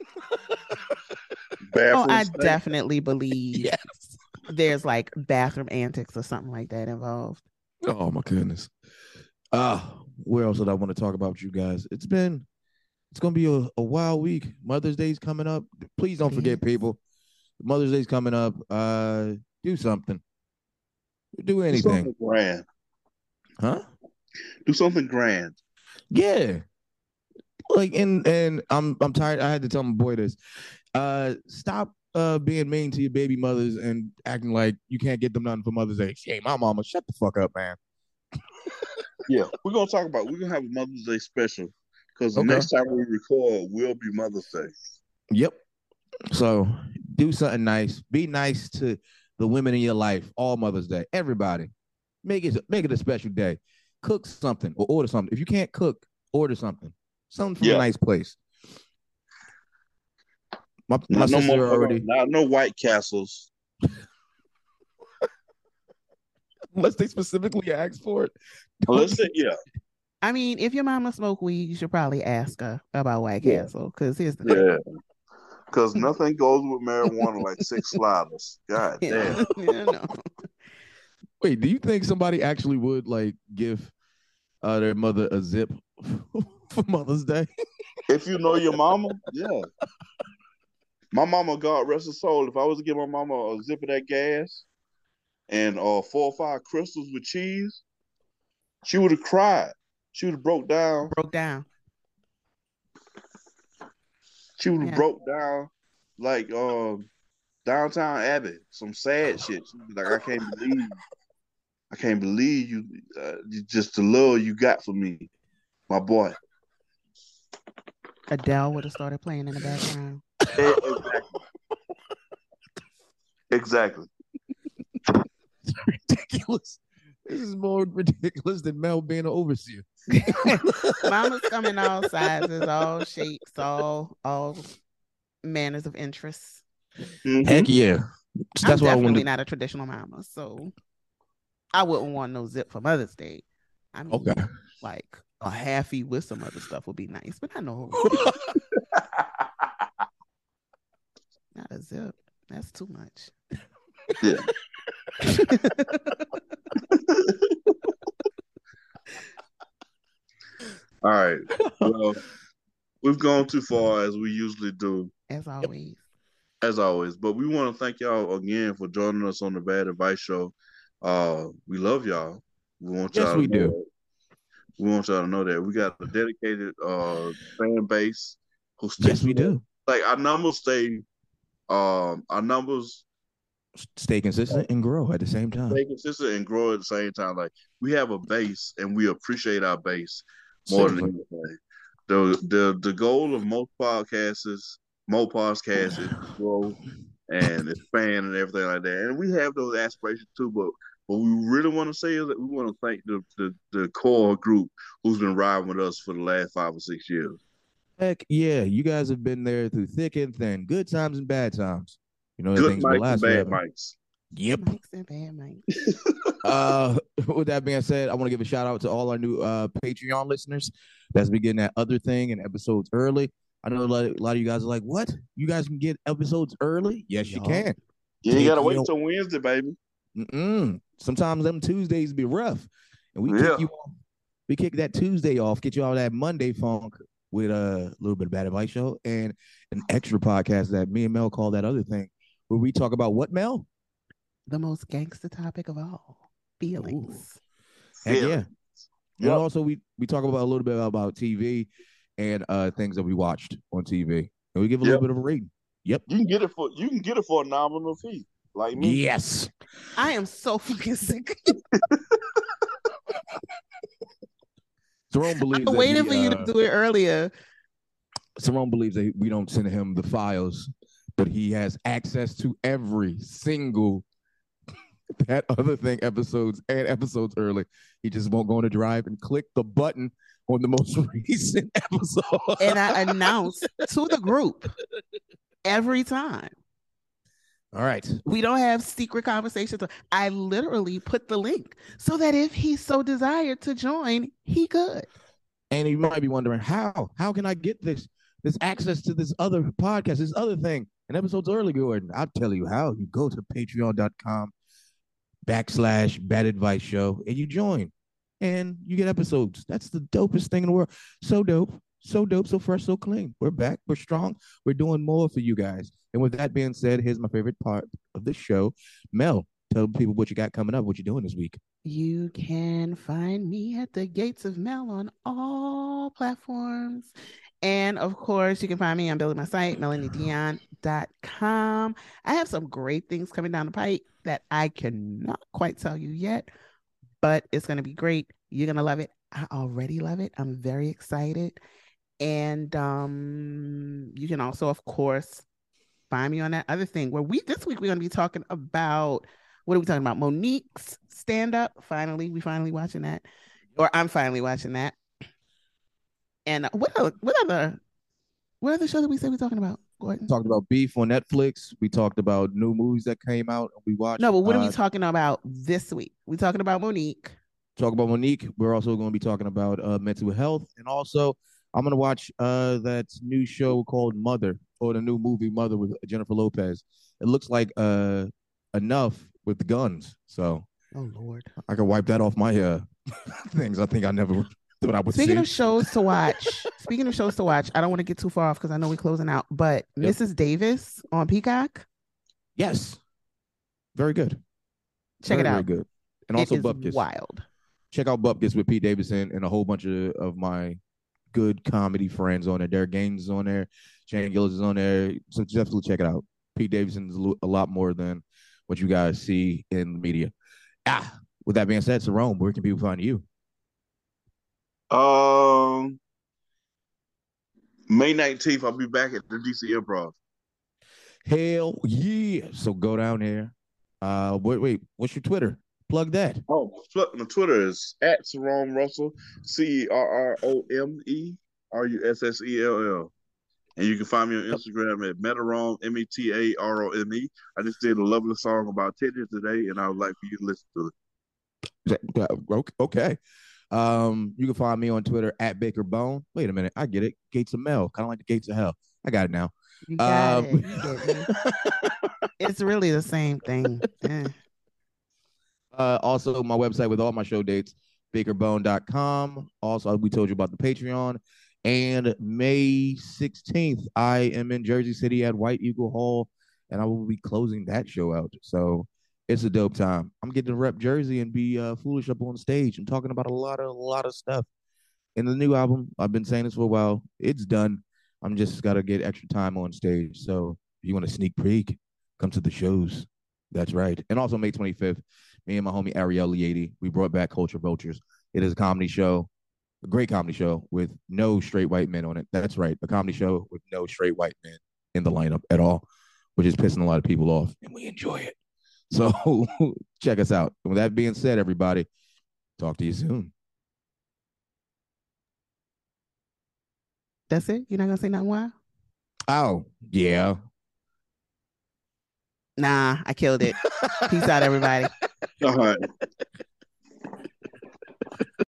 I definitely believe there's like bathroom antics or something like that involved. Oh my goodness. Where else did I want to talk about you guys? It's gonna be a wild week. Mother's Day's coming up. Please don't forget, people. Mother's Day's coming up. Do something. Do anything. Do something grand. Huh? Do something grand. Yeah. Like and I'm tired. I had to tell my boy this. Stop being mean to your baby mothers and acting like you can't get them nothing for Mother's Day. Hey, my mama, shut the fuck up, man. Yeah, we're gonna have a Mother's Day special because the next time we record will be Mother's Day. Yep. So do something nice. Be nice to the women in your life. All Mother's Day. Everybody. Make it a special day. Cook something or order something. If you can't cook, order something. Something from a nice place. My sister already. Not no White Castles. Unless they specifically ask for it. I mean, if your mama smoke weed, you should probably ask her about White Castle. Because here's the thing. Because nothing goes with marijuana like 6 sliders. God damn. No. Wait, do you think somebody actually would like give their mother a zip for Mother's Day? If you know your mama, yeah. My mama, God rest her soul, if I was to give my mama a zip of that gas and 4 or 5 crystals with cheese, she would have cried. She would have broke down. She would have broke down like Downtown Abbey, some sad shit. She was like, I can't believe you, just the love you got for me, my boy. Adele would have started playing in the background. Exactly. It's ridiculous. This is more ridiculous than Mel being an overseer. Mama's come in all sizes, all shapes, all manners of interest. Heck yeah. I'm That's what I definitely wanted. not a traditional mama, so I wouldn't want no zip for Mother's Day. I mean, Okay. like a halfie with some other stuff would be nice, but I know not a zip. That's too much. Yeah. All right. Well, we've gone too far as we usually do, As always. as always. But we want to thank y'all again for joining us on the Bad Advice Show. We love y'all. We want y'all Yes, to we know do. that. We want y'all to know that we got a dedicated fan base who sticks Yes, we with us. do. Like our numbers our numbers Stay consistent and grow at the same time. stay consistent and grow at the same time. Like we have a base and we appreciate our base more than Seriously. anything. The goal of most podcasts is to grow and expand and everything like that. And we have those aspirations too, but what we really want to say is that we want to thank the core group who's been riding with us for the last 5 or 6 years. Heck yeah, you guys have been there through thick and thin, good times and bad times. You know, Good things will mics and last bad forever. mics. Yep. Mics and bad mics. With that being said, I want to give a shout out to all our new Patreon listeners that's been getting that other thing and episodes early. I know a lot of you guys are like, what? You guys can get episodes early? Yes, you can. You ain't gotta Take wait your- till Wednesday, baby. Sometimes them Tuesdays be rough. And we Yeah. kick you off. We kick that Tuesday off, get you all that Monday funk with a little bit of Bad Advice Show and an extra podcast that me and Mel call that other thing, where we talk about what, Mel? The most gangster topic of all. Feelings. Heck yeah. Yep. And also we talk about a little bit about TV and things that we watched on TV. And we give a little bit of a rating. Yep. You can get it for a nominal fee. Like me. Yes. I am so fucking sick. Jerome believes I'm waiting for you to do it earlier. Jerome believes that we don't send him the files, but he has access to every single that other thing episodes early. He just won't go on a drive and click the button on the most recent episode. And I announce to the group every time. All right. We don't have secret conversations. I literally put the link so that if he so desired to join, he could. And you might be wondering, how can I get this access to this other podcast, this other thing, and episodes early, Gordon? I'll tell you how. You go to patreon.com/Bad Advice Show and you join and you get episodes. That's the dopest thing in the world. So dope, so fresh, so clean. We're back. We're strong. We're doing more for you guys. And with that being said, here's my favorite part of the show. Mel, tell people what you got coming up, what you're doing this week. You can find me at the Gates of Mel on all platforms. And of course, you can find me on building my site, melaniedion.com. I have some great things coming down the pipe that I cannot quite tell you yet, but it's going to be great. You're going to love it. I already love it. I'm very excited. And you can also, of course, find me on that other thing where this week we're going to be talking about, what are we talking about? Monique's stand-up. We finally watching that. Or I'm finally watching that. And what other show that we say we're talking about, Gordon? Talked about Beef on Netflix. We talked about new movies that came out and we watched. No, but what are we talking about this week? We're talking about Monique. Talk about Monique. We're also going to be talking about mental health. And also, I'm going to watch that new show called Mother, or the new movie Mother with Jennifer Lopez. It looks like Enough with the guns. So, oh Lord, I can wipe that off my things. I think I never thought I would Speaking see. of shows to watch, I don't want to get too far off because I know we're closing out, but Mrs. Davis on Peacock. Yes. Very good. Check it out. Very good. And also Bupkis. Wild. Check out Bupkis with Pete Davidson and a whole bunch of my good comedy friends on there. Derek Gaines is on there. Shane Gillis is on there. So definitely check it out. Pete Davidson is a lot more than what you guys see in the media. With that being said, Sarone, where can people find you? May 19th, I'll be back at the DC Improv. Hell yeah. So go down there. Wait, what's your Twitter? Plug that. Oh, my Twitter is at Cerrome Russell, CerromeRussell. And you can find me on Instagram at Metarome, METAROME. I just did a lovely song about tennis today, and I would like for you to listen to it. Okay. You can find me on Twitter at Baker Bone. Wait a minute, I get it. Gates of Hell, kind of like the Gates of Hell. I got it now. You got it. You get me. It's really the same thing. Also, my website with all my show dates, bakerbone.com. Also, we told you about the Patreon. And May 16th, I am in Jersey City at White Eagle Hall, and I will be closing that show out. So it's a dope time. I'm getting to rep Jersey and be foolish up on stage. I'm talking about a lot of stuff. In the new album, I've been saying this for a while. It's done. I'm just got to get extra time on stage. So if you want a sneak peek, come to the shows. That's right. And also May 25th, me and my homie Ariel Lieti, we brought back Culture Vultures. It is a comedy show, a great comedy show with no straight white men on it. That's right, a comedy show with no straight white men in the lineup at all, which is pissing a lot of people off, and we enjoy it. So check us out. And with that being said, everybody, talk to you soon. That's it? You're not going to say nothing wild? Oh, yeah. Nah, I killed it. Peace out, everybody. All right.